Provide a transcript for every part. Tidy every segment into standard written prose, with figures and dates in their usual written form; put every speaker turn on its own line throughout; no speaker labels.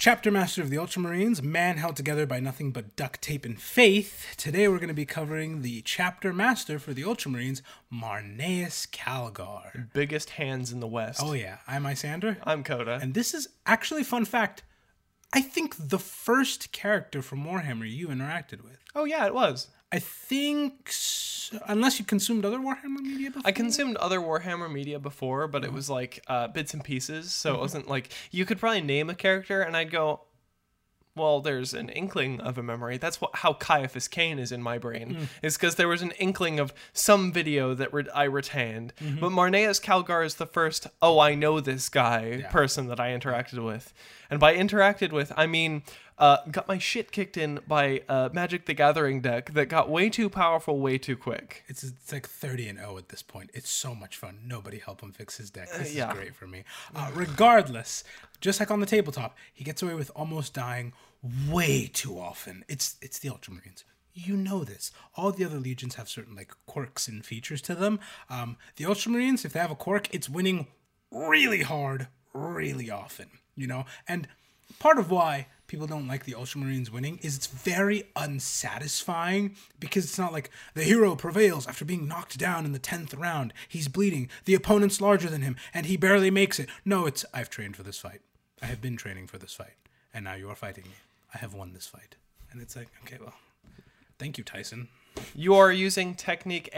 Chapter Master of the Ultramarines, man held together by nothing but duct tape and faith. Today we're going to be covering the Chapter Master for the Ultramarines, Marneus Calgar.
Biggest hands in the West.
Oh yeah, I'm Isander.
I'm Coda.
And this is actually, fun fact, I think the first character from Warhammer you interacted with.
Oh yeah, it was.
I think, unless you consumed other Warhammer media before?
I consumed other Warhammer media before, but it was like bits and pieces, so it wasn't like, you could probably name a character and I'd go, well, there's an inkling of a memory. That's how Caiaphas Cain is in my brain, is because there was an inkling of some video that I retained. But Marneus Calgar is the first, I know this guy person that I interacted with. And by interacted with, I mean, got my shit kicked in by Magic the Gathering deck that got way too powerful way too quick.
It's like 30-0 at this point. It's so much fun. Nobody help him fix his deck. This is great for me. Regardless, just like on the tabletop, he gets away with almost dying way too often. It's the Ultramarines. You know this. All the other legions have certain like quirks and features to them. The Ultramarines, if they have a quirk, it's winning really hard, really often. You know, and part of why people don't like the Ultramarines winning is it's very unsatisfying, because it's not like the hero prevails after being knocked down in the 10th round. He's bleeding. The opponent's larger than him, and he barely makes it. No, it's, I've trained for this fight. I have been training for this fight, and now you are fighting me. I have won this fight. And it's like, okay, well, thank you, Tyson.
You are using technique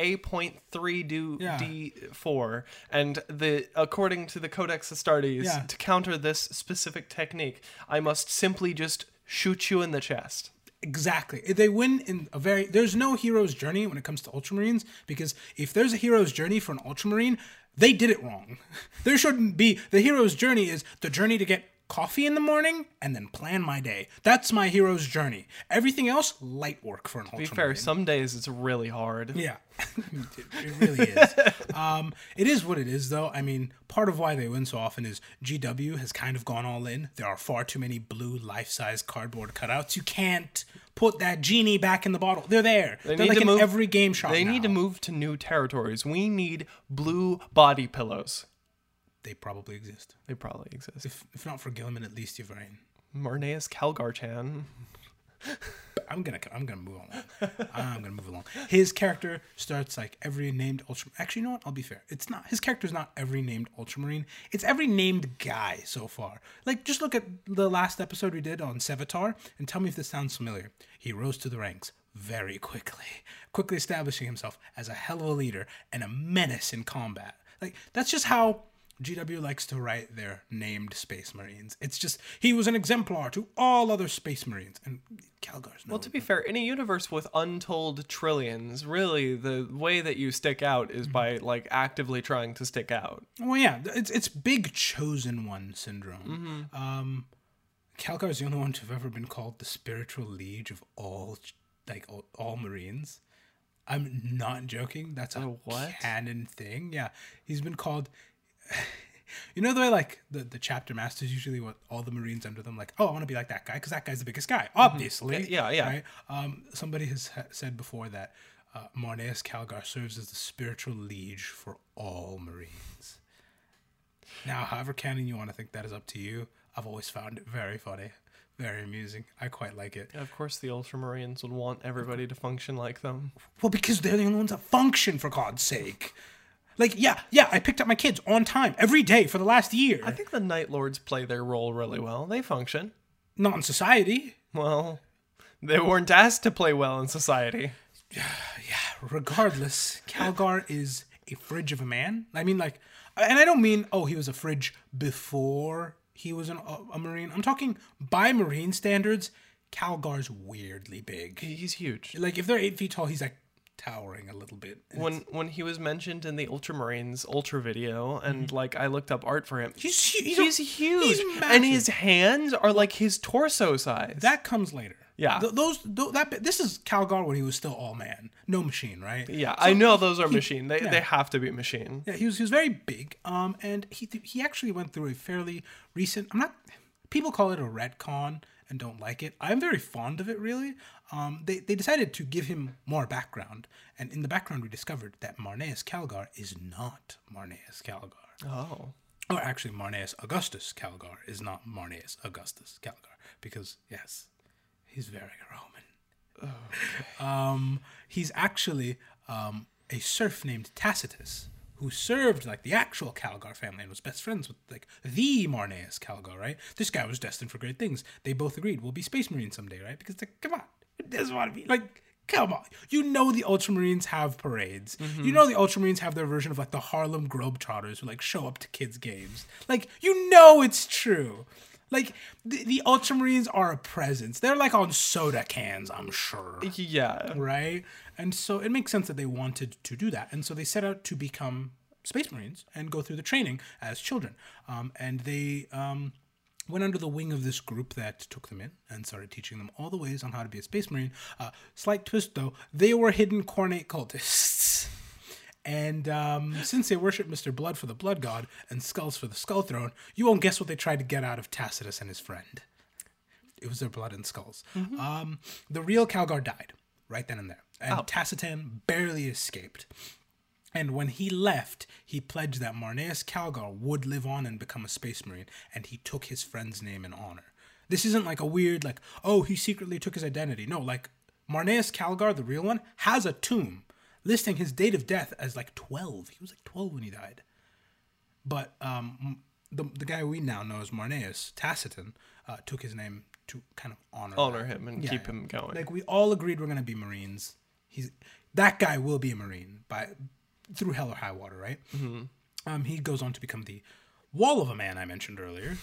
A.3D4, and according to the Codex Astartes, to counter this specific technique, I must simply just shoot you in the chest.
Exactly. They win in a very... There's no hero's journey when it comes to Ultramarines, because if there's a hero's journey for an Ultramarine, they did it wrong. There shouldn't be... The hero's journey is the journey to get coffee in the morning and then plan my day. That's my hero's journey. Everything else, light work for an Ultramarine.
To be fair, some days it's really hard.
Yeah, it really is. It is what it is, though. I mean, part of why they win so often is GW has kind of gone all in. There are far too many blue life-size cardboard cutouts. You can't put that genie back in the bottle. They're there. They're like in every game shop
They need to move to new territories. We need blue body pillows.
They probably exist.
They probably exist.
If not for Gilliman, at least Yvrain.
Marneus Calgar-chan.
I'm gonna move along. His character starts like every named Ultramarine. Actually, you know what? I'll be fair. It's not. His character's not every named Ultramarine. It's every named guy so far. Like, just look at the last episode we did on Sevatar and tell me if this sounds familiar. He rose to the ranks very quickly establishing himself as a hell of a leader and a menace in combat. Like, that's just how GW likes to write their named Space Marines. It's just, he was an exemplar to all other Space Marines. And Calgar's no.
Well, to be fair, in a universe with untold trillions, really, the way that you stick out is by, like, actively trying to stick out.
Well, yeah, it's big chosen one syndrome. Calgar's the only one to have ever been called the spiritual liege of all Marines. I'm not joking. That's a canon thing. Yeah, he's been called... You know the way, like, the chapter masters usually want all the Marines under them, like, I want to be like that guy because that guy's the biggest guy, obviously.
Yeah.
Right? Somebody has said before that Marneus Calgar serves as the spiritual liege for all Marines. Now, however canon you want to think that is up to you. I've always found it very funny, very amusing. I quite like it.
Of course, the Ultramarines would want everybody to function like them.
Well, because they're the only ones that function, for God's sake. Like, yeah, I picked up my kids on time every day for the last year.
I think the Night Lords play their role really well. They function.
Not in society.
Well, they weren't asked to play well in society.
Yeah, regardless, Calgar is a fridge of a man. I mean, like, and I don't mean, he was a fridge before he was a Marine. I'm talking by Marine standards, Calgar's weirdly big.
He's huge.
Like, if they're 8 feet tall, he's like towering a little bit.
When he was mentioned in the Ultramarines Ultra video, and like I looked up art for him, he's huge.
He's
and his hands are like his torso size.
That comes later.
Yeah,
this is Calgar when he was still all man, no machine, right?
Yeah, so I know those are machine. They have to be machine.
Yeah, he was very big. And he actually went through a fairly recent. People call it a retcon and don't like it. I'm very fond of it, really. They decided to give him more background, and in the background we discovered that Marneus Calgar is not Marneus Calgar.
Oh.
Or actually, Marneus Augustus Calgar is not Marneus Augustus Calgar, because, yes, he's very Roman. He's actually a serf named Tacitus, who served like the actual Calgar family and was best friends with like the Marneus Calgar, right? This guy was destined for great things. They both agreed, we'll be space marines someday, right? Because like, come on, who doesn't want to be like, come on. You know the Ultramarines have parades. Mm-hmm. You know the Ultramarines have their version of like the Harlem Globetrotters who like show up to kids' games. Like, you know it's true. Like, the Ultramarines are a presence. They're like on soda cans, I'm sure.
Yeah.
Right? And so it makes sense that they wanted to do that. And so they set out to become Space Marines and go through the training as children. And they went under the wing of this group that took them in and started teaching them all the ways on how to be a Space Marine. Slight twist, though. They were hidden Khornate cultists. And since they worship Mr. Blood for the Blood God and Skulls for the Skull Throne, you won't guess what they tried to get out of Tacitus and his friend. It was their blood and skulls. Mm-hmm. The real Calgar died right then and there. And Tacitan barely escaped. And when he left, he pledged that Marneus Calgar would live on and become a Space Marine, and he took his friend's name in honor. This isn't like a weird, like, oh, he secretly took his identity. No, like, Marneus Calgar, the real one, has a tomb listing his date of death as like 12. He was like 12 when he died. But the guy we now know as Marneus, Tacitan, took his name to kind of honor
him and keep him going.
Like, we all agreed we're going to be Marines. That guy will be a Marine through hell or high water, right? Mm-hmm. He goes on to become the Wall of a Man I mentioned earlier.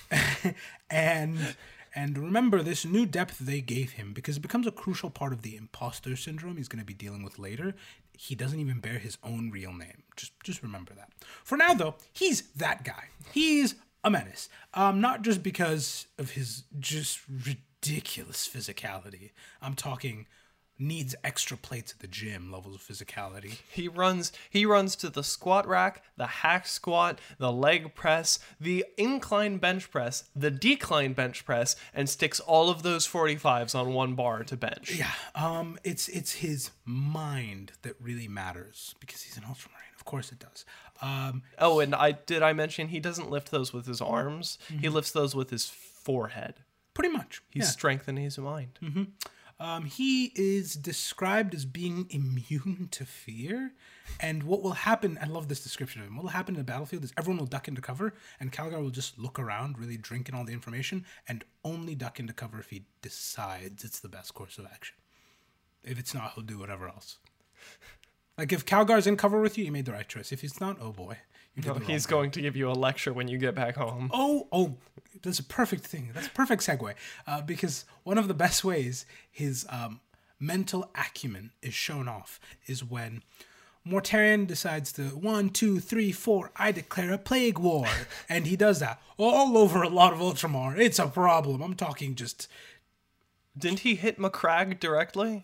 And remember this new depth they gave him, because it becomes a crucial part of the imposter syndrome he's going to be dealing with later. He doesn't even bear his own real name. Just remember that. For now, though, he's that guy. He's a menace. Not just because of his just ridiculous physicality. I'm talking needs extra plates at the gym levels of physicality.
He runs to the squat rack, the hack squat, the leg press, the incline bench press, the decline bench press, and sticks all of those 45s on one bar to bench.
Yeah. It's his mind that really matters, because he's an Ultramarine. Of course it does.
And I mention he doesn't lift those with his arms. Mm-hmm. He lifts those with his forehead.
Pretty much.
He's strengthening his mind.
Mm-hmm. He is described as being immune to fear, and what will happen, I love this description of him, what will happen in the battlefield is everyone will duck into cover, and Calgar will just look around, really drink in all the information, and only duck into cover if he decides it's the best course of action. If it's not, he'll do whatever else. Like, if Calgar's in cover with you, you made the right choice. If he's not, oh boy.
He's going to give you a lecture when you get back home.
Oh, that's a perfect thing. That's a perfect segue. Because one of the best ways his mental acumen is shown off is when Mortarion decides to 1, 2, 3, 4, I declare a plague war. And he does that all over a lot of Ultramar. It's a problem. I'm talking just...
Didn't he hit Macragge directly?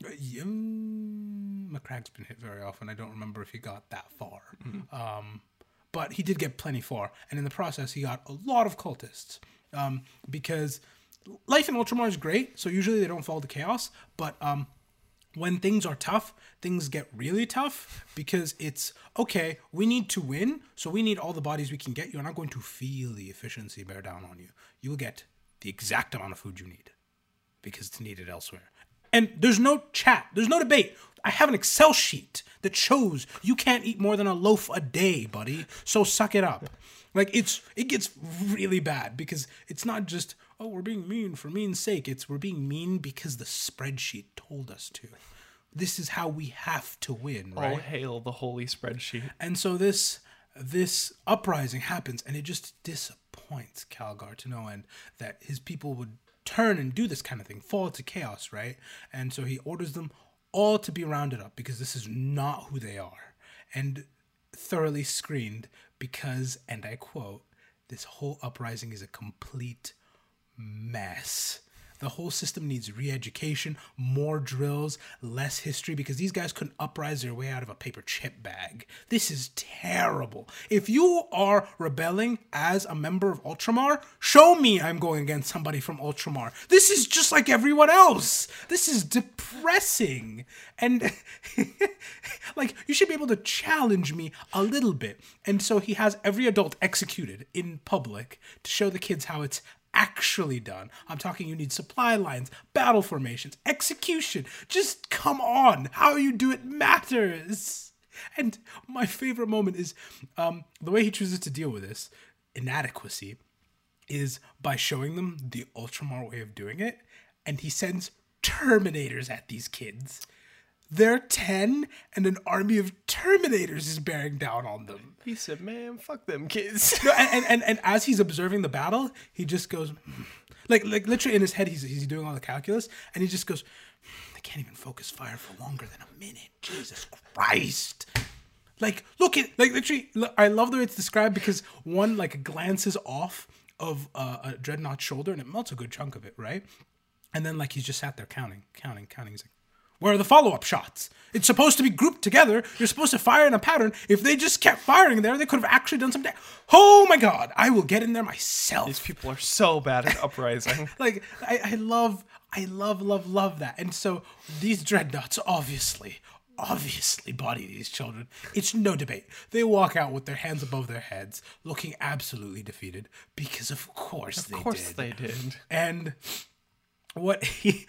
Macragge's been hit very often. I don't remember if he got that far. Mm-hmm. But he did get plenty far, and in the process, he got a lot of cultists. Because life in Ultramar is great, so usually they don't fall to chaos, but when things are tough, things get really tough, because it's, okay, we need to win, so we need all the bodies we can get. You're not going to feel the efficiency bear down on you. You will get the exact amount of food you need, because it's needed elsewhere. And there's no chat. There's no debate. I have an Excel sheet that shows you can't eat more than a loaf a day, buddy. So suck it up. Like, it gets really bad, because it's not just, oh, we're being mean for mean's sake. It's we're being mean because the spreadsheet told us to. This is how we have to win, right?
All hail the holy spreadsheet.
And so this uprising happens, and it just disappoints Calgar to no end that his people would turn and do this kind of thing, fall to chaos, right? And so he orders them all to be rounded up, because this is not who they are, and thoroughly screened, because, and I quote, this whole uprising is a complete mess. the whole system needs re-education, more drills, less history, because these guys couldn't uprise their way out of a paper chip bag. This is terrible. If you are rebelling as a member of Ultramar, show me I'm going against somebody from Ultramar. This is just like everyone else. This is depressing. And like, you should be able to challenge me a little bit. And so he has every adult executed in public to show the kids how it's actually done. I'm talking, you need supply lines, battle formations, execution. Just come on. How you do it matters. And my favorite moment is the way he chooses to deal with this inadequacy is by showing them the Ultramar way of doing it. And he sends Terminators at these kids. They're 10, and an army of Terminators is bearing down on them.
He said, man, fuck them kids.
No, and as he's observing the battle, he just goes, like literally in his head, he's doing all the calculus, and he just goes, they can't even focus fire for longer than a minute. Jesus Christ. Like, look at, like, literally, I love the way it's described, because one, like, glances off of a Dreadnought's shoulder, and it melts a good chunk of it, right? And then, like, he's just sat there counting. He's like, where are the follow-up shots? It's supposed to be grouped together. You're supposed to fire in a pattern. If they just kept firing there, they could have actually done some damage. Oh my God, I will get in there myself.
These people are so bad at uprising.
Like, I love that. And so these Dreadnoughts obviously body these children. It's no debate. They walk out with their hands above their heads, looking absolutely defeated, because of course they did. And what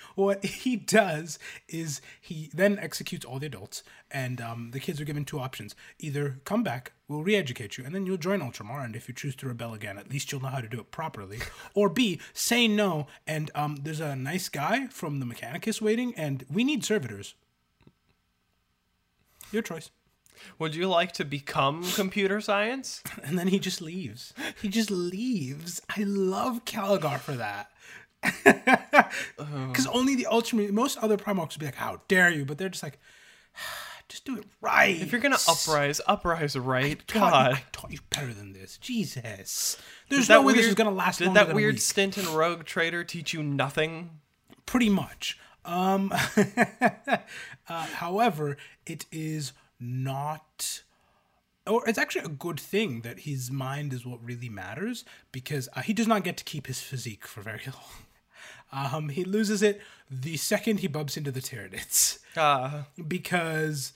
he does is he then executes all the adults, and the kids are given two options. Either come back, we'll re-educate you, and then you'll join Ultramar, and if you choose to rebel again, at least you'll know how to do it properly. Or B, say no, and there's a nice guy from the Mechanicus waiting, and we need servitors. Your choice.
Would you like to become computer science?
And then he just leaves. I love Calgar for that. Because only the Ultramarine, most other Primarchs would be like, how dare you? But they're just like, just do it right.
If you're going to uprise right.
I taught you better than this. Jesus. There's no way this is going to last longer than a week.
Did that weird stint in Rogue Trader teach you nothing?
Pretty much. However, it is not... Or it's actually a good thing that his mind is what really matters, because he does not get to keep his physique for very long. He loses it the second he bumps into the Tyranids. Because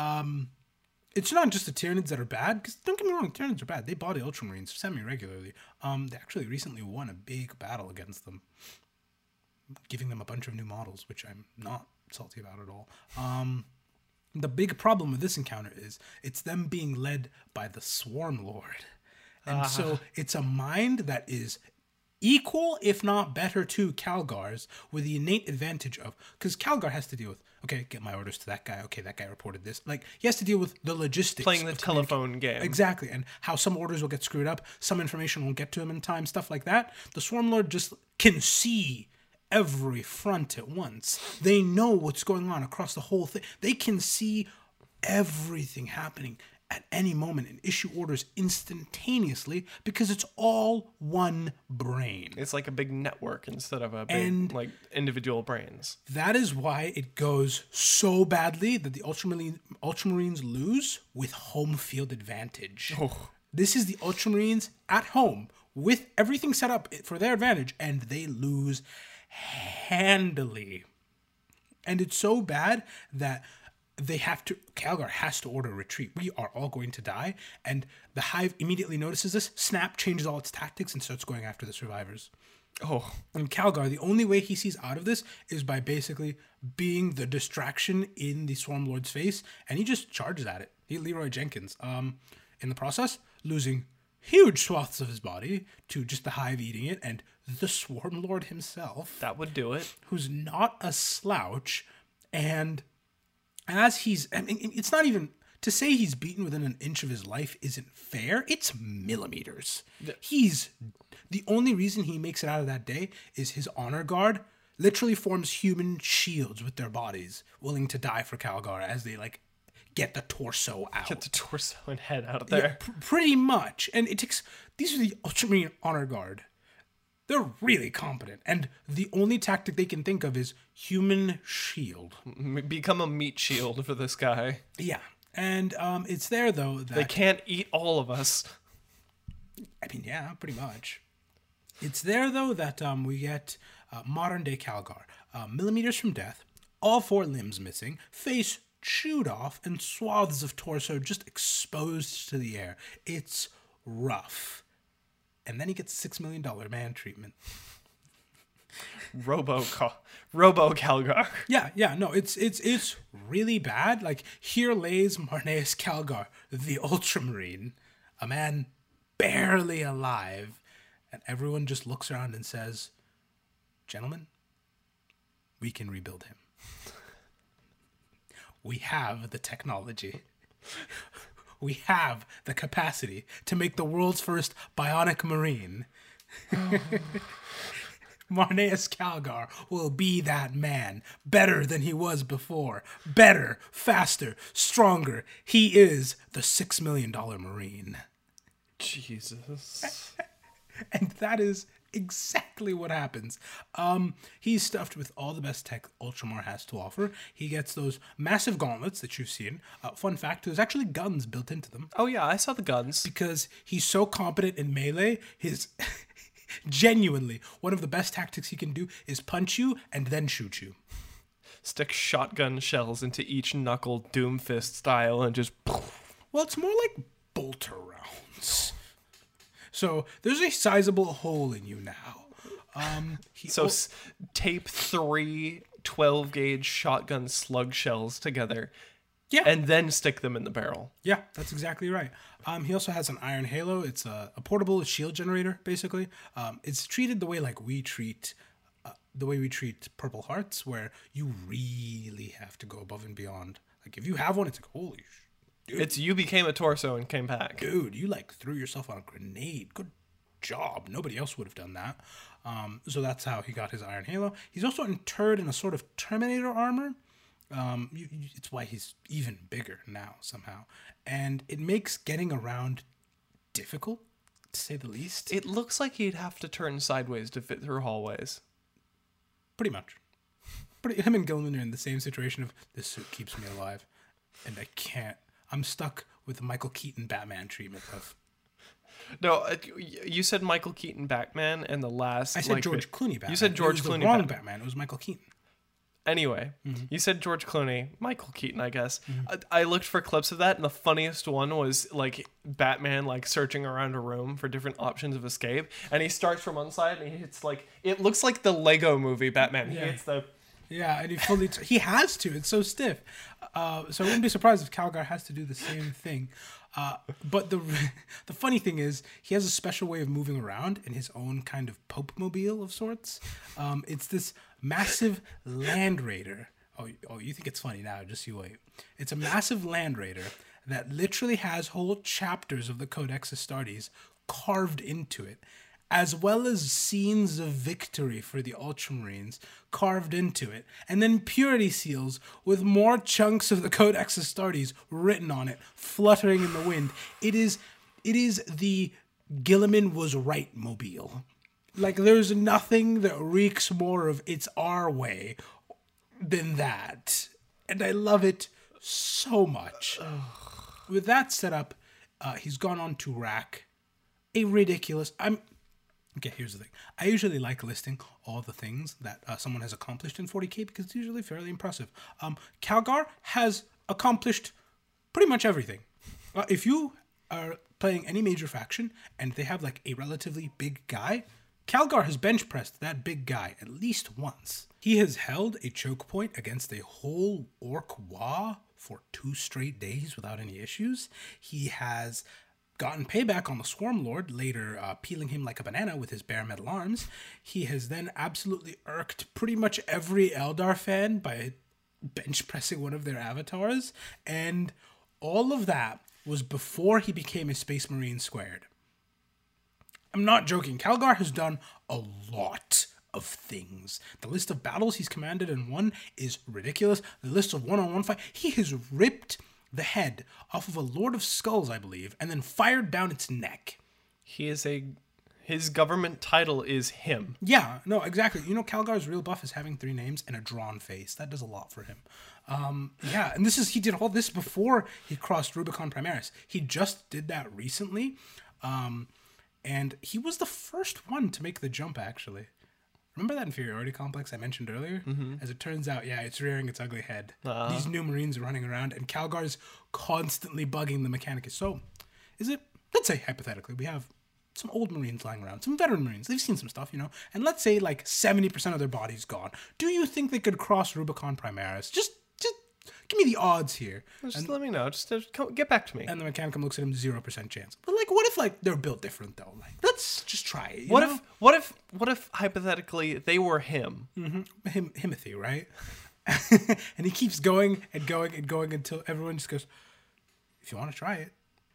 it's not just the Tyranids that are bad, because don't get me wrong, Tyranids are bad. They body Ultramarines semi-regularly. They actually recently won a big battle against them, giving them a bunch of new models, which I'm not salty about at all. The big problem with this encounter is it's them being led by the Swarm Lord. And so it's a mind that is equal, if not better, to Calgar's, with the innate advantage of... Because Calgar has to deal with, okay, get my orders to that guy. Okay, that guy reported this. Like, he has to deal with the logistics.
Playing the telephone game.
Exactly. And how some orders will get screwed up. Some information won't get to him in time. Stuff like that. The Swarm Lord just can see every front at once. They know what's going on across the whole thing. They can see everything happening at any moment and issue orders instantaneously, because it's all one brain.
It's like a big network instead of a big, like, individual brains.
That is why it goes so badly that the Ultramarines lose with home field advantage. Oh. This is the Ultramarines at home with everything set up for their advantage, and they lose handily. And it's so bad that Calgar has to order a retreat. We are all going to die. And the Hive immediately notices this, snap, changes all its tactics, and starts going after the survivors. Oh. And Calgar, the only way he sees out of this is by basically being the distraction in the Swarm Lord's face, and he just charges at it. He Leroy Jenkins. In the process, losing huge swaths of his body to just the Hive eating it, and the Swarm Lord himself.
That would do it.
Who's not a slouch, and as he's... I mean, it's not even... To say he's beaten within an inch of his life isn't fair. It's millimeters. He's... The only reason he makes it out of that day is his honor guard literally forms human shields with their bodies, willing to die for Calgar as they, like, get the torso out.
Get the torso and head out of there.
Yeah, pretty much. And it takes... These are the Ultramarine honor guard. They're really competent, and the only tactic they can think of is human shield.
Become a meat shield for this guy.
Yeah, and it's there, though, that...
They can't eat all of us.
I mean, yeah, pretty much. It's there, though, that we get modern-day Calgar. Millimeters from death, all 4 limbs missing, face chewed off, and swaths of torso just exposed to the air. It's rough. And then he gets $6 million man treatment.
Robo Calgar.
Yeah, no, it's really bad. Like, here lays Marneus Calgar, the Ultramarine, a man barely alive, and everyone just looks around and says, "Gentlemen, we can rebuild him. We have the technology. We have the capacity to make the world's first bionic marine." Marneus Calgar will be that man, better than he was before. Better, faster, stronger. He is the $6 million marine.
Jesus.
And that is exactly what happens. He's stuffed with all the best tech Ultramar has to offer. He gets those massive gauntlets that you've seen. Fun fact, there's actually guns built into them.
Oh yeah, I saw the guns.
Because he's so competent in melee, his genuinely one of the best tactics he can do is punch you and then shoot you.
Stick shotgun shells into each knuckle, Doomfist style, and just...
Well, it's more like bolter rounds. So there's a sizable hole in you now.
Tape 3 12-gauge shotgun slug shells together.
Yeah.
And then stick them in the barrel.
Yeah, that's exactly right. He also has an iron halo. It's a portable shield generator, basically. It's treated the way we treat Purple Hearts, where you really have to go above and beyond. Like, if you have one, it's like, holy shit.
Dude. It's you became a torso and came back.
Dude, you threw yourself on a grenade. Good job. Nobody else would have done that. So that's how he got his iron halo. He's also interred in a sort of Terminator armor. It's why he's even bigger now somehow. And it makes getting around difficult, to say the least.
It looks like he'd have to turn sideways to fit through hallways.
Pretty much. Him and Gilman are in the same situation of, this suit keeps me alive. And I can't. I'm stuck with the Michael Keaton Batman treatment of...
No, you said Michael Keaton Batman, and the last...
I said George Clooney Batman.
You said George Clooney
the wrong Batman. It was Michael Keaton.
Anyway, You said George Clooney, Michael Keaton, I guess. I looked for clips of that, and the funniest one was Batman searching around a room for different options of escape, and he starts from one side, and he hits it looks like the Lego movie Batman. He hits the...
Yeah, and he has to. It's so stiff. So I wouldn't be surprised if Calgar has to do the same thing. But the funny thing is, he has a special way of moving around in his own kind of Pope-mobile of sorts. It's this massive Land Raider. Oh, you think it's funny now? Just you wait. It's a massive Land Raider that literally has whole chapters of the Codex Astartes carved into it, as well as scenes of victory for the Ultramarines carved into it, and then purity seals with more chunks of the Codex Astartes written on it, fluttering in the wind. It is the Gilliman was right mobile. There's nothing that reeks more of it's our way than that. And I love it so much. With that set up, he's gone on to rack a ridiculous... Okay, here's the thing. I usually like listing all the things that someone has accomplished in 40K because it's usually fairly impressive. Calgar has accomplished pretty much everything. If you are playing any major faction and they have a relatively big guy, Calgar has bench pressed that big guy at least once. He has held a choke point against a whole orc Wa for 2 straight days without any issues. He has gotten payback on the Swarm Lord, later peeling him like a banana with his bare metal arms. He has then absolutely irked pretty much every Eldar fan by bench pressing one of their avatars, and all of that was before he became a Space Marine squared. I'm not joking. Calgar has done a lot of things. The list of battles he's commanded and won is ridiculous. The list of one-on-one fight, he has ripped the head off of a Lord of Skulls, I believe, and then fired down its neck.
He is His government title is him.
Yeah, no, exactly. You know, Calgar's real buff is having 3 names and a drawn face. That does a lot for him. Yeah, and he did all this before he crossed Rubicon Primaris. He just did that recently. And he was the first one to make the jump, actually. Remember that inferiority complex I mentioned earlier? Mm-hmm. As it turns out, yeah, it's rearing its ugly head. These new Marines are running around, and Calgar's constantly bugging the Mechanicus. So, let's say, hypothetically, we have some old Marines lying around, some veteran Marines. They've seen some stuff, you know? And let's say, like, 70% of their body's gone. Do you think they could cross Rubicon Primaris? Just give me the odds here.
Just let me know. Just get back to me.
And the Mechanicum looks at him, 0% chance. But like, what if like they're built different though? Like, let's just try it.
What if hypothetically they were him?
Mm-hmm. Himothy, right? And he keeps going and going and going until everyone just goes, if you want to try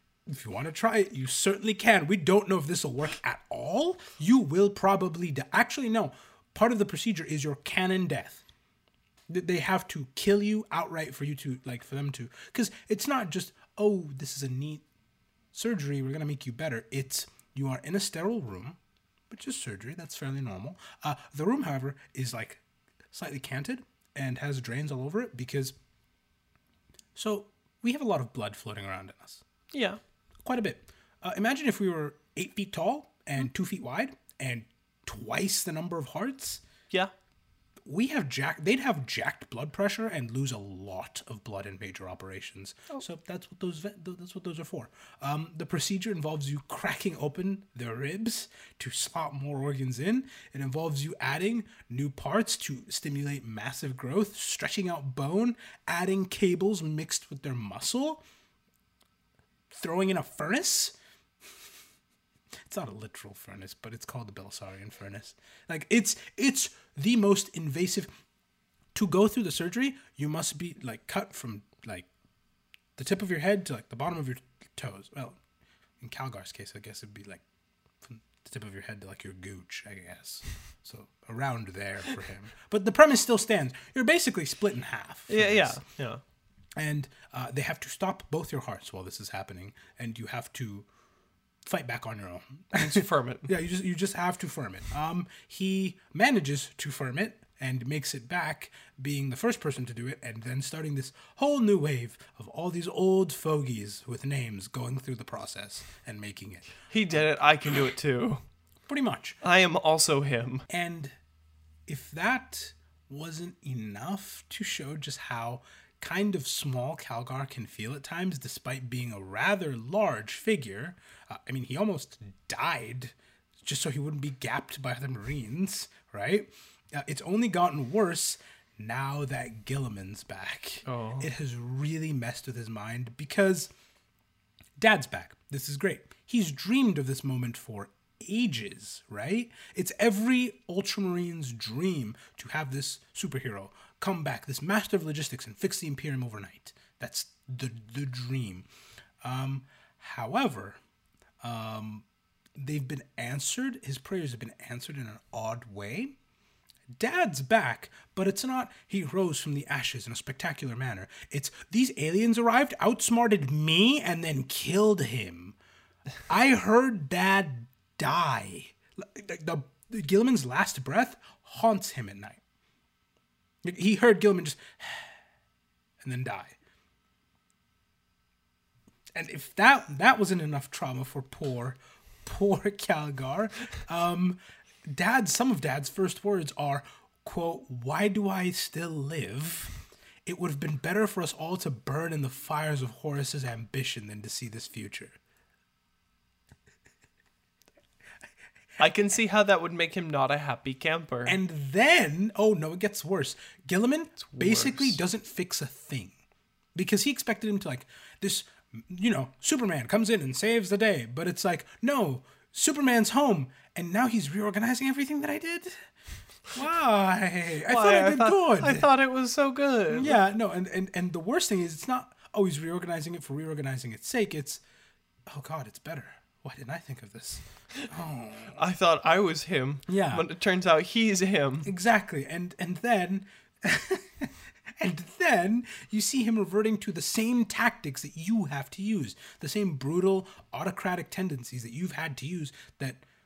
it, you certainly can. We don't know if this will work at all. You will probably die. Actually, no. Part of the procedure is your cannon death. They have to kill you outright for them to, because it's not just, oh, this is a neat surgery, we're going to make you better. It's, you are in a sterile room, which is surgery, that's fairly normal. The room, however, is like slightly canted and has drains all over it so we have a lot of blood floating around in us.
Yeah.
Quite a bit. Imagine if we were 8 feet tall and 2 feet wide and twice the number of hearts.
Yeah.
They'd have jacked blood pressure and lose a lot of blood in major operations. Oh. So that's what those are for. The procedure involves you cracking open their ribs to slot more organs in. It involves you adding new parts to stimulate massive growth, stretching out bone, adding cables mixed with their muscle, throwing in a furnace. It's not a literal furnace, but it's called the Belisarian furnace. Like, it's the most invasive. To go through the surgery, you must be, like, cut from, like, the tip of your head to, like, the bottom of your toes. Well, in Calgar's case, I guess it'd be, like, from the tip of your head to, like, your gooch, I guess. So, around there for him. But the premise still stands. You're basically split in half.
Yeah.
And they have to stop both your hearts while this is happening, and you have to fight back on your own.
To firm it.
Yeah, you just have to firm it. He manages to firm it and makes it back, being the first person to do it, and then starting this whole new wave of all these old fogies with names going through the process and making it.
He did it. I can do it too.
Pretty much.
I am also him.
And if that wasn't enough to show just how kind of small Calgar can feel at times, despite being a rather large figure. I mean, he almost died just so he wouldn't be gapped by other Marines, right? It's only gotten worse now that Guilliman's back.
Oh.
It has really messed with his mind because Dad's back. This is great. He's dreamed of this moment for ages, right? It's every Ultramarine's dream to have this superhero come back, this master of logistics, and fix the Imperium overnight. That's the dream. However, they've been answered. His prayers have been answered in an odd way. Dad's back, but it's not he rose from the ashes in a spectacular manner. It's these aliens arrived, outsmarted me, and then killed him. I heard Dad die. The Guilliman's last breath haunts him at night. He heard Guilliman just and then die. And if that wasn't enough trauma for poor Calgar, some of Dad's first words are, quote, "Why do I still live? It would have been better for us all to burn in the fires of Horus's ambition than to see this future."
I can see how that would make him not a happy camper.
And then, oh no, it gets worse. Guilliman basically doesn't fix a thing. Because he expected him to, like, this, Superman comes in and saves the day. But it's like, no, Superman's home. And now he's reorganizing everything that I did? Why? I thought I did good.
I thought it was so good.
Yeah, no, and the worst thing is it's not, oh, he's reorganizing it for reorganizing its sake. It's, oh God, it's better. Why didn't I think of this? Oh.
I thought I was him.
Yeah.
But it turns out he's him.
Exactly. And then and then you see him reverting to the same tactics that you have to use. The same brutal autocratic tendencies that you've had to use that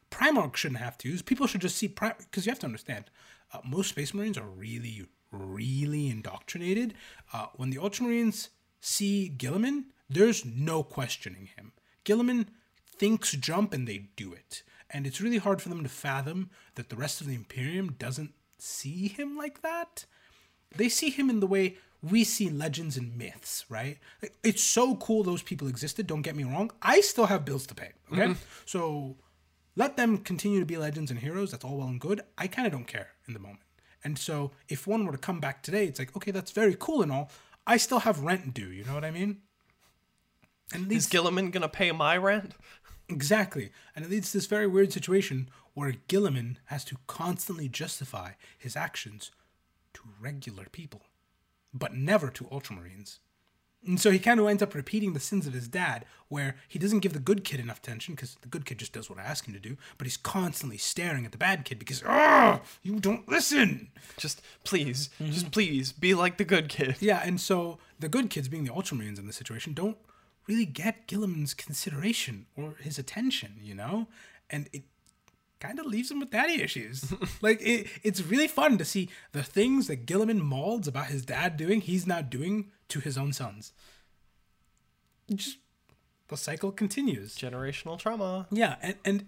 Primarch shouldn't have to use. People should just see because you have to understand, most Space Marines are really, really indoctrinated. When the Ultramarines see Guilliman, there's no questioning him. Guilliman thinks jump and they do it. And it's really hard for them to fathom that the rest of the Imperium doesn't see him like that. They see him in the way we see legends and myths, right? It's so cool those people existed, don't get me wrong. I still have bills to pay, okay? So let them continue to be legends and heroes. That's all well and good. I kind of don't care in the moment. And so if one were to come back today, it's like, okay, that's very cool and all. I still have rent due, you know what I mean? And
is Guilliman going to pay my rent?
Exactly. And it leads to this very weird situation where Guilliman has to constantly justify his actions to regular people, but never to Ultramarines. And so he kind of ends up repeating the sins of his dad, where he doesn't give the good kid enough attention because the good kid just does what I ask him to do, but he's constantly staring at the bad kid because, you don't listen.
Just please be like the good kid.
Yeah, and so the good kids, being the Ultramarines in this situation, don't really get Guilliman's consideration or his attention, you know? And it kind of leaves him with daddy issues. Like, it's really fun to see the things that Guilliman maulds about his dad doing, he's not doing to his own sons. Just, the cycle continues.
Generational trauma.
Yeah, and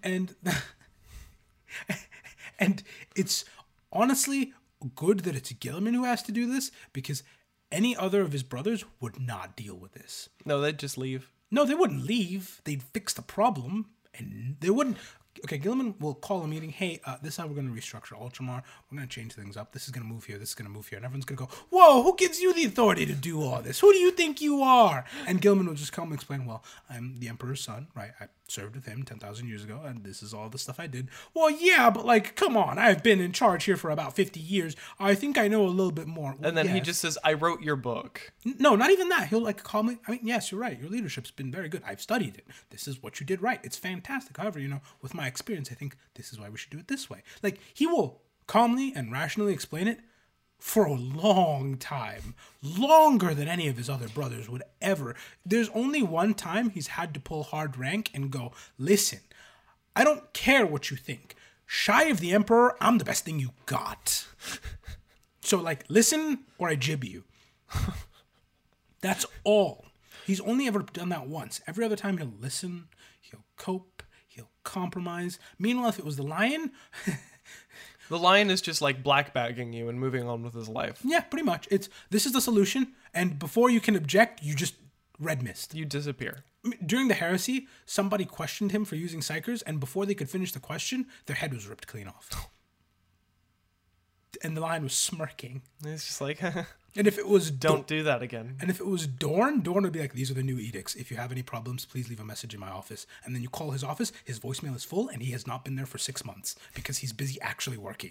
and it's honestly good that it's Guilliman who has to do this, because any other of his brothers would not deal with this.
No, they'd just leave.
No, they wouldn't leave. They'd fix the problem, and they wouldn't. Okay, Guilliman will call a meeting. Hey, this is how we're going to restructure Ultramar. We're going to change things up. This is going to move here. This is going to move here. And everyone's going to go, whoa, who gives you the authority to do all this? Who do you think you are? And Guilliman will just come and explain, well, I'm the Emperor's son, right? I served with him 10,000 years ago, and this is all the stuff I did. Well, yeah, but like, come on. I've been in charge here for about 50 years. I think I know a little bit more. Well,
and then he just says, I wrote your book.
No, not even that. He'll like calmly, I mean, yes, you're right. Your leadership's been very good. I've studied it. This is what you did right. It's fantastic. However, you know, with my experience, I think this is why we should do it this way. Like, he will calmly and rationally explain it for a long time. Longer than any of his other brothers would ever. There's only one time he's had to pull hard rank and go, listen, I don't care what you think. Shy of the Emperor, I'm the best thing you got. So, like, listen or I jib you. That's all. He's only ever done that once. Every other time he'll listen, he'll cope, he'll compromise. Meanwhile, if it was the Lion...
The Lion is just like blackbagging you and moving on with his life.
Yeah, pretty much. This is the solution, and before you can object, you just red mist.
You disappear.
During the heresy, somebody questioned him for using psychers, and before they could finish the question, their head was ripped clean off. And the Lion was smirking.
It's just like...
And if it was...
Don't do that again.
And if it was Dorn would be like, these are the new edicts. If you have any problems, please leave a message in my office. And then you call his office, his voicemail is full, and he has not been there for 6 months because he's busy actually working.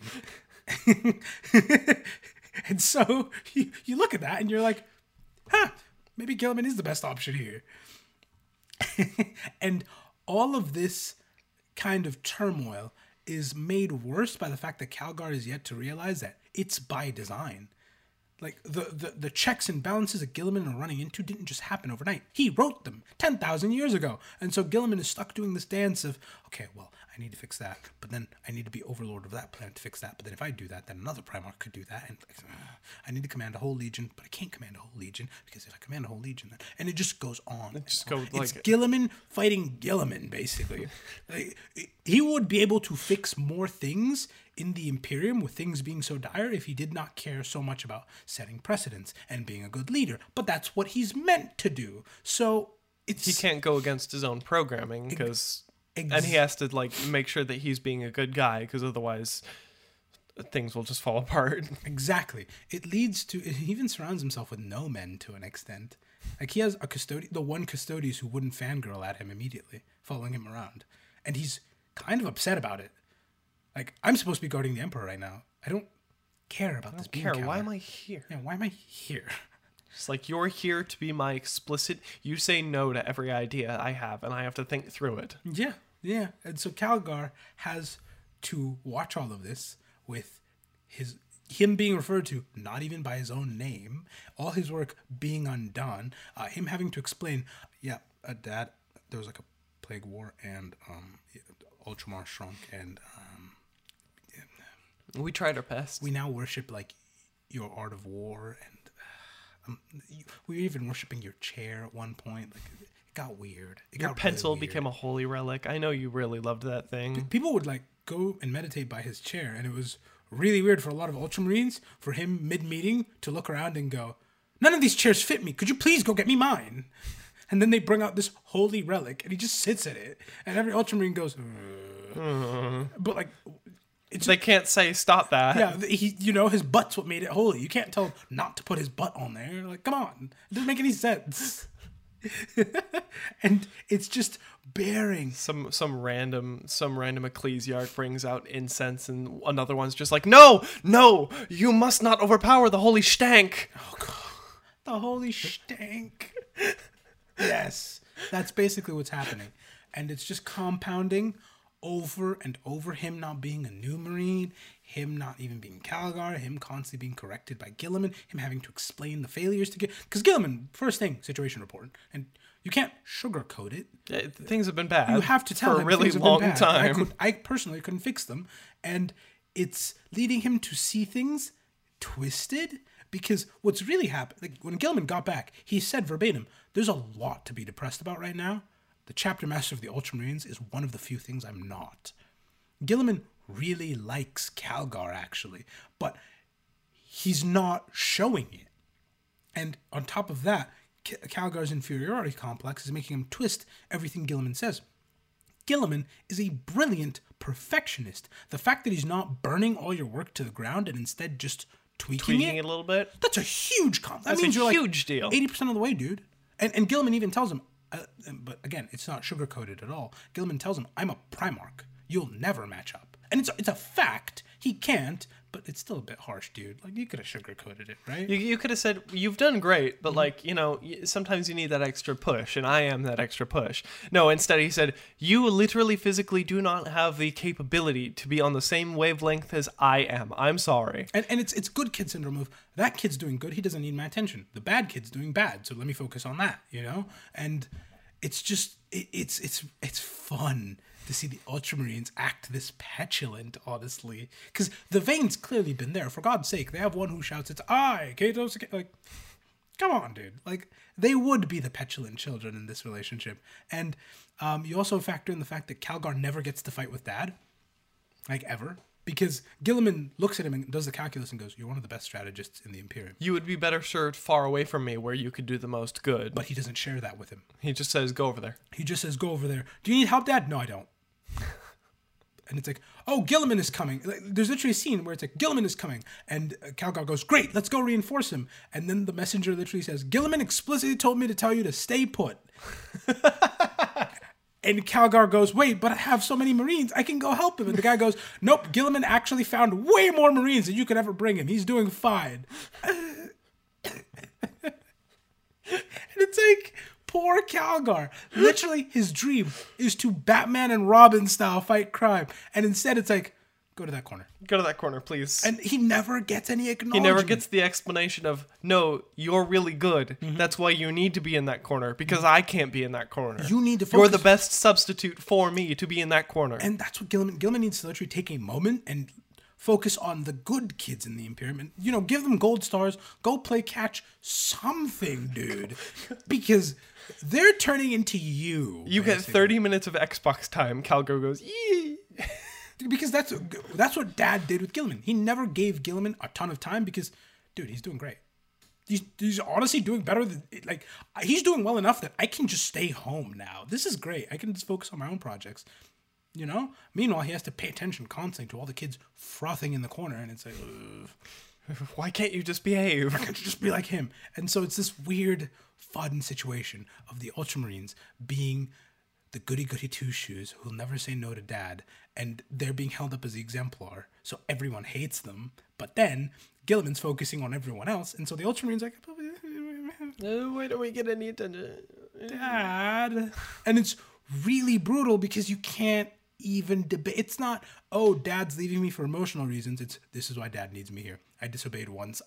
And so you look at that and you're like, maybe Guilliman is the best option here. And all of this kind of turmoil is made worse by the fact that Calgar is yet to realize that it's by design. Like, the checks and balances that Guilliman are running into didn't just happen overnight. He wrote them 10,000 years ago. And so Guilliman is stuck doing this dance of, okay, well, I need to fix that, but then I need to be overlord of that planet to fix that. But then if I do that, then another Primarch could do that. And I need to command a whole legion, but I can't command a whole legion because if I command a whole legion, then... And it just goes on. It's Guilliman fighting Guilliman, basically. Like, he would be able to fix more things in the Imperium with things being so dire if he did not care so much about setting precedents and being a good leader. But that's what he's meant to do. So he
can't go against his own programming because... and he has to like make sure that he's being a good guy because otherwise things will just fall apart.
Exactly. It leads to... He even surrounds himself with no men to an extent. Like, he has a custodian, the one Custodes who wouldn't fangirl at him immediately, following him around. And he's kind of upset about it. Like, I'm supposed to be guarding the Emperor right now. I don't care about this beam counter.
Why am I here?
Yeah, why am I here?
It's like, you're here to be my explicit... You say no to every idea I have, and I have to think through it.
Yeah, yeah. And so Calgar has to watch all of this with him being referred to not even by his own name, all his work being undone, him having to explain, Dad, there was like a plague war, and Ultramar shrunk, and
we tried our best.
we now worship like your art of war, and we were even worshiping your chair at one point. Like it got weird.
Your pencil became a holy relic. I know you really loved that thing.
People would like go and meditate by his chair, and it was really weird for a lot of Ultramarines for him mid-meeting to look around and go, "None of these chairs fit me. Could you please go get me mine?" And then they bring out this holy relic, and he just sits at it, and every Ultramarine goes, but like,
they can't say stop that.
Yeah, his butt's what made it holy. You can't tell him not to put his butt on there. Like, come on, it doesn't make any sense. And it's just bearing
some random ecclesiarch brings out incense, and another one's just like, no, you must not overpower the holy stank.
Oh god, the holy stank. Yes, that's basically what's happening, and it's just compounding over and over. Him not being a new Marine, him not even being Calgar, him constantly being corrected by Guilliman, him having to explain the failures to because Guilliman, first thing, situation report, and you can't sugarcoat it.
Yeah, things have been bad.
You have to tell
for
him
a really long time.
I personally couldn't fix them, and it's leading him to see things twisted. Because what's really happened, like when Guilliman got back, he said verbatim, "There's a lot to be depressed about right now. The chapter master of the Ultramarines is one of the few things I'm not." Guilliman really likes Calgar, actually, but he's not showing it. And on top of that, Calgar's inferiority complex is making him twist everything Guilliman says. Guilliman is a brilliant perfectionist. The fact that he's not burning all your work to the ground and instead just tweaking it
a little bit,
that's a huge compliment.
That's
means
a
you're
huge
like
deal.
80% of the way, dude. And Guilliman even tells him, but again, it's not sugarcoated at all. Guilliman tells him, "I'm a Primarch. You'll never match up." And it's a fact. He can't, but it's still a bit harsh, dude. Like, you could have sugarcoated it, right?
You could have said, "You've done great, but like, sometimes you need that extra push, and I am that extra push." No, instead he said, "You literally physically do not have the capability to be on the same wavelength as I am. I'm sorry."
And it's good kid syndrome of, that kid's doing good, he doesn't need my attention. The bad kid's doing bad, so let me focus on that, And it's just, it's fun to see the Ultramarines act this petulant, honestly. Because the vein's clearly been there. For God's sake, they have one who shouts, "It's I, Kato." Like, come on, dude. Like, they would be the petulant children in this relationship. And you also factor in the fact that Calgar never gets to fight with Dad. Like, ever. Because Guilliman looks at him and does the calculus and goes, "You're one of the best strategists in the Imperium.
You would be better served far away from me, where you could do the most good."
But he doesn't share that with him.
He just says, "Go over there."
He just says, "Go over there. Do you need help, Dad?" "No, I don't." And it's like, "Oh, Guilliman is coming." Like, there's literally a scene where it's like, "Guilliman is coming." And Calgar goes, "Great, let's go reinforce him." And then the messenger literally says, "Guilliman explicitly told me to tell you to stay put." And Calgar goes, "Wait, but I have so many Marines, I can go help him." And the guy goes, "Nope, Guilliman actually found way more Marines than you could ever bring him. He's doing fine." And it's like, poor Calgar. Literally, his dream is to Batman and Robin style fight crime. And instead it's like, "Go to that corner.
Go to that corner, please."
And he never gets any
He
acknowledgement.
never gets the explanation of, "No, you're really good. That's why you need to be in that corner, because I can't be in that corner.
You need to focus.
You're the best substitute for me to be in that corner."
And that's what Guilliman needs to literally take a moment and focus on the good kids in the Imperium. And, give them gold stars. Go play catch. Something, dude. Because they're turning into you.
You get 30 minutes of Xbox time. Calgar goes, "Yee."
Because that's what Dad did with Guilliman. He never gave Guilliman a ton of time because, dude, he's doing great. He's honestly doing better than, like, he's doing well enough that I can just stay home now. This is great. I can just focus on my own projects. Meanwhile, he has to pay attention constantly to all the kids frothing in the corner, and it's like, ugh.
Why can't you just behave?
Why can't you just be like him? And so it's this weird, fun situation of the Ultramarines being the goody-goody two-shoes who'll never say no to Dad, and they're being held up as the exemplar, so everyone hates them. But then Guilliman's focusing on everyone else, and so the Ultramarines are like,
"Why don't we get any attention,
Dad?" And it's really brutal because you can't even debate. It's not, "Oh, Dad's leaving me for emotional reasons." It's, "This is why Dad needs me here. I disobeyed once.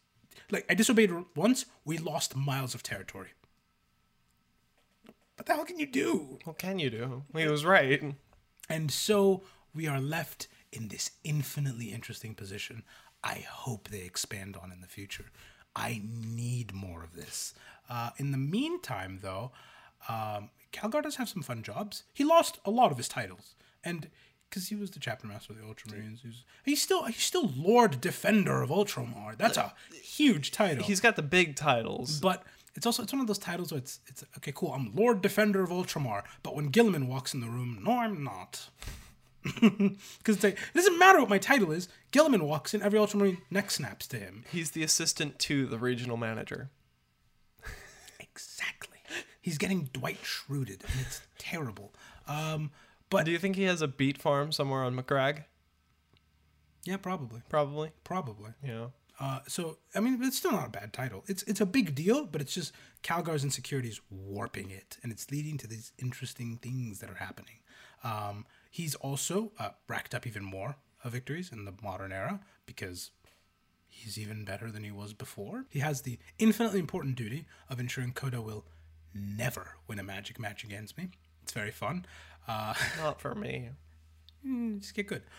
We lost miles of territory." What the hell can you do?
What can you do? He was right.
And so we are left in this infinitely interesting position. I hope they expand on in the future. I need more of this. In the meantime, though, Calgar does have some fun jobs. He lost a lot of his titles, and because he was the chapter master of the Ultramarines, he's still Lord Defender of Ultramar. That's a huge title.
He's got the big titles,
but it's one of those titles where it's okay, cool. I'm Lord Defender of Ultramar, but when Guilliman walks in the room, no, I'm not. Because it doesn't matter what my title is. Guilliman walks in, every Ultramarine neck snaps to him.
He's the assistant to the regional manager.
Exactly. He's getting Dwight Schruded, and it's terrible. But
do you think he has a beet farm somewhere on McCrag?
Yeah, probably.
Probably.
Yeah. So I mean, it's still not a bad title. It's a big deal, but it's just Calgar's insecurities warping it, and it's leading to these interesting things that are happening. He's also racked up even more victories in the modern era because he's even better than he was before. He has the infinitely important duty of ensuring Kodo will never win a magic match against me. It's very fun.
Not for me.
Just get good.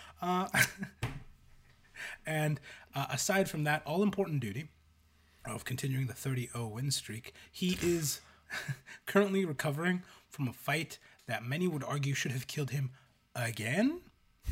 And aside from that all-important duty of continuing the 30-0 win streak, he is currently recovering from a fight that many would argue should have killed him again,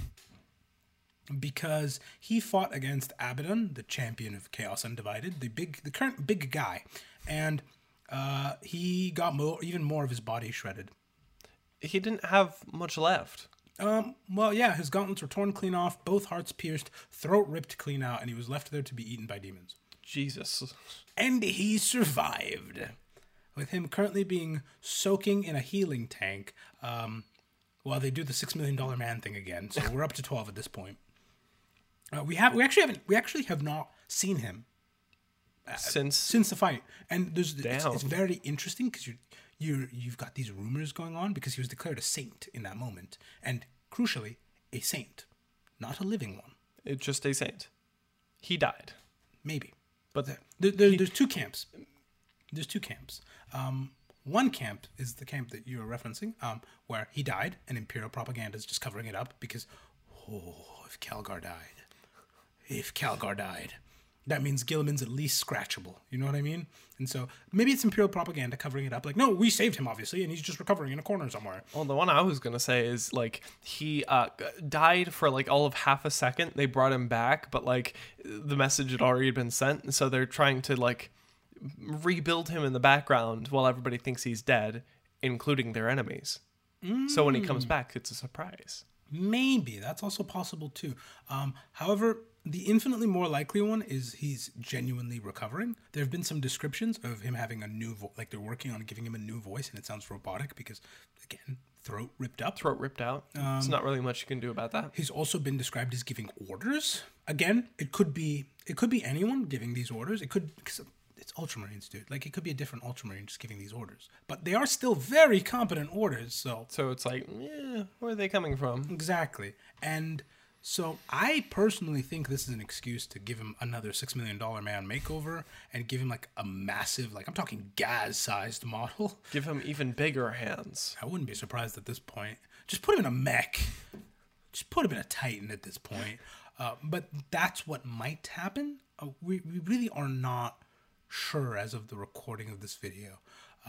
because he fought against Abaddon, the champion of Chaos Undivided, the current big guy, and he got even more of his body shredded.
He didn't have much left.
Well, yeah, his gauntlets were torn clean off, both hearts pierced, throat ripped clean out, and he was left there to be eaten by demons.
Jesus.
And he survived, with him currently being soaking in a healing tank, while they do the $6 million man thing again. So we're up to 12 at this point. We actually have not seen him since the fight, and it's very interesting because you've got these rumors going on because he was declared a saint in that moment, and crucially, a saint, not a living one.
It's just a saint. He died,
maybe, but there's two camps. There's two camps. One camp is the camp that you're referencing, where he died, and Imperial propaganda is just covering it up because, if Calgar died, that means Guilliman's at least scratchable. You know what I mean? And so maybe it's Imperial propaganda covering it up. Like, no, we saved him, obviously, and he's just recovering in a corner somewhere.
Well, the one I was going to say is, like, he died for, like, all of half a second. They brought him back, but, like, the message had already been sent. And so they're trying to, like, rebuild him in the background while everybody thinks he's dead, including their enemies. So when he comes back, it's a surprise.
Maybe. That's also possible, too. However, the infinitely more likely one is he's genuinely recovering. There have been some descriptions of him having a new like they're working on giving him a new voice, and it sounds robotic because, again, throat ripped up.
Throat ripped out. There's not really much you can do about that.
He's also been described as giving orders. Again, it could be anyone giving these orders. It could, because it's Ultramarines, dude. Like, it could be a different Ultramarine just giving these orders. But they are still very competent orders, so
it's like, where are they coming from?
Exactly. And so I personally think this is an excuse to give him another $6 million man makeover and give him, like, a massive, like, I'm talking Gaz-sized model.
Give him even bigger hands.
I wouldn't be surprised at this point. Just put him in a mech. Just put him in a Titan at this point. But that's what might happen. We really are not sure as of the recording of this video.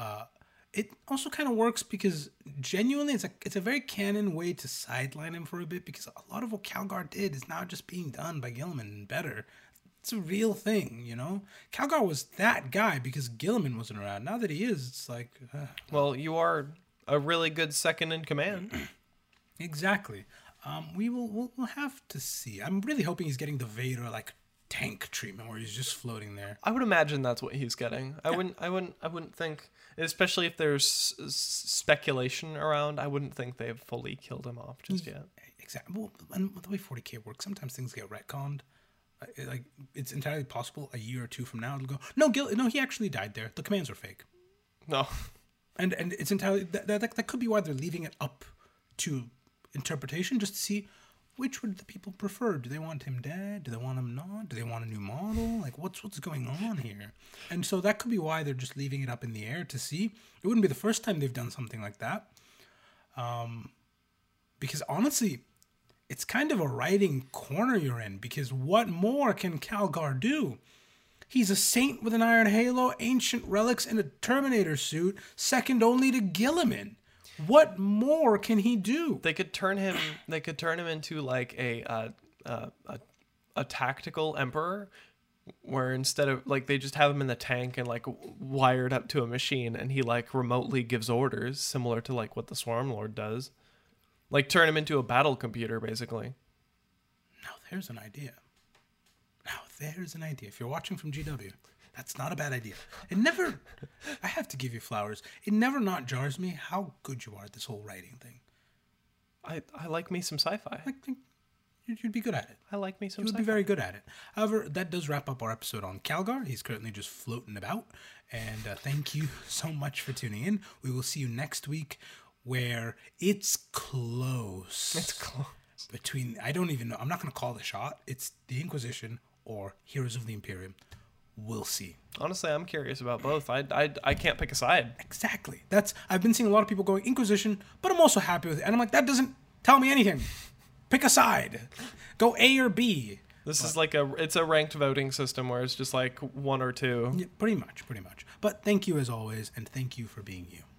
It also kind of works because genuinely it's a very canon way to sideline him for a bit, because a lot of what Calgar did is now just being done by Guilliman better. It's a real thing, you know? Calgar was that guy because Guilliman wasn't around. Now that he is, it's like...
well, you are a really good second in command.
Exactly. We'll have to see. I'm really hoping he's getting the Vader, like, tank treatment where he's just floating there.
I would imagine that's what he's getting. I wouldn't think, especially if there's speculation around, I wouldn't think they've fully killed him off just yet.
Exactly. Well, and the way 40K works, sometimes things get retconned. Like, it's entirely possible a year or two from now it'll go, no, he actually died there. The commands are fake.
No.
And it's entirely that could be why they're leaving it up to interpretation, just to see which would the people prefer. Do they want him dead? Do they want him not? Do they want a new model? Like, what's going on here? And so that could be why they're just leaving it up in the air to see. It wouldn't be the first time they've done something like that. Because honestly, it's kind of a writing corner you're in, because what more can Calgar do? He's a saint with an iron halo, ancient relics, and a Terminator suit, second only to Gilliman. What more can he do?
They could turn him into like a tactical emperor, where instead of like they just have him in the tank and like wired up to a machine, and he like remotely gives orders, similar to like what the Swarm Lord does. Like turn him into a battle computer, basically.
Now there's an idea. If you're watching from GW, that's not a bad idea. It never, I have to give you flowers. It never not jars me how good you are at this whole writing thing.
I like me some sci-fi.
I think you'd be good at it.
I like me some
You would
sci-fi.
be very good at it. However, that does wrap up our episode on Calgar. He's currently just floating about. And thank you so much for tuning in. We will see you next week, where it's close.
It's close.
Between, I don't even know. I'm not going to call the shot. It's the Inquisition or Heroes of the Imperium. We'll see.
Honestly, I'm curious about both. I can't pick a side.
Exactly. I've been seeing a lot of people going Inquisition, but I'm also happy with it. And I'm like, that doesn't tell me anything. Pick a side. Go A or B.
This is like it's a ranked voting system where it's just like one or two.
Yeah, pretty much. But thank you as always, and thank you for being you.